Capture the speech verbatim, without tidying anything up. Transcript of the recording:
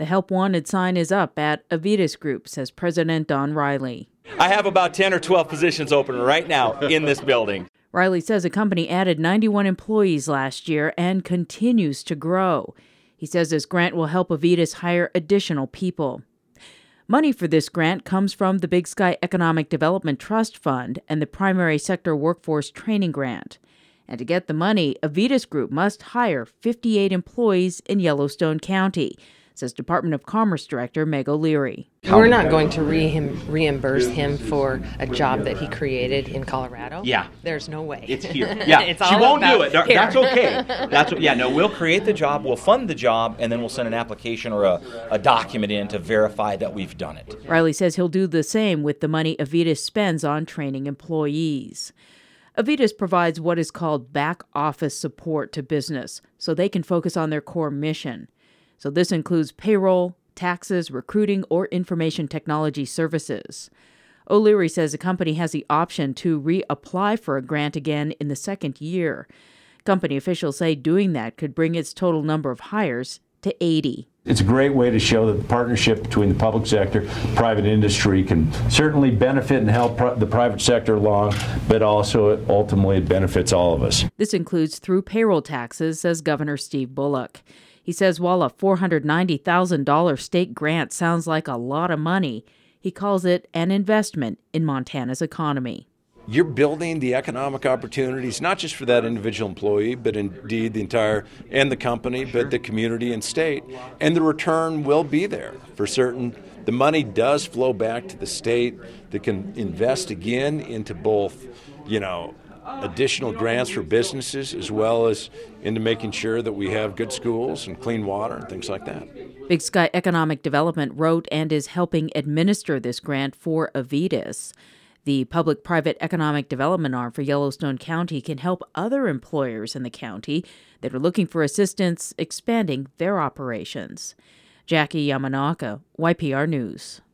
The Help Wanted sign is up at Avitas Group, says President Don Riley. I have about ten or twelve positions open right now in this building. Riley says the company added ninety-one employees last year and continues to grow. He says this grant will help Avitas hire additional people. Money for this grant comes from the Big Sky Economic Development Trust Fund and the Primary Sector Workforce Training Grant. And to get the money, Avitas Group must hire fifty-eight employees in Yellowstone County, says Department of Commerce Director Meg O'Leary. We're not going to re- him, reimburse him for a job that he created in Colorado. Yeah. There's no way. It's here. Yeah, it's she won't do it. Here. That's okay. That's what, yeah, no, we'll create the job, we'll fund the job, and then we'll send an application or a, a document in to verify that we've done it. Riley says he'll do the same with the money Avitas spends on training employees. Avitas provides what is called back office support to business so they can focus on their core mission. So this includes payroll, taxes, recruiting, or information technology services. O'Leary says the company has the option to reapply for a grant again in the second year. Company officials say doing that could bring its total number of hires to eighty. It's a great way to show that the partnership between the public sector, private industry can certainly benefit and help pri- the private sector along, but also it ultimately it benefits all of us. This includes through payroll taxes, says Governor Steve Bullock. He says while a four hundred ninety thousand dollars state grant sounds like a lot of money, he calls it an investment in Montana's economy. You're building the economic opportunities, not just for that individual employee, but indeed the entire, and the company, but the community and state. And the return will be there for certain. The money does flow back to the state that can invest again into both, you know, additional grants for businesses as well as into making sure that we have good schools and clean water and things like that. Big Sky Economic Development wrote and is helping administer this grant for Avitas. The public-private economic development arm for Yellowstone County can help other employers in the county that are looking for assistance expanding their operations. Jackie Yamanaka, Y P R News.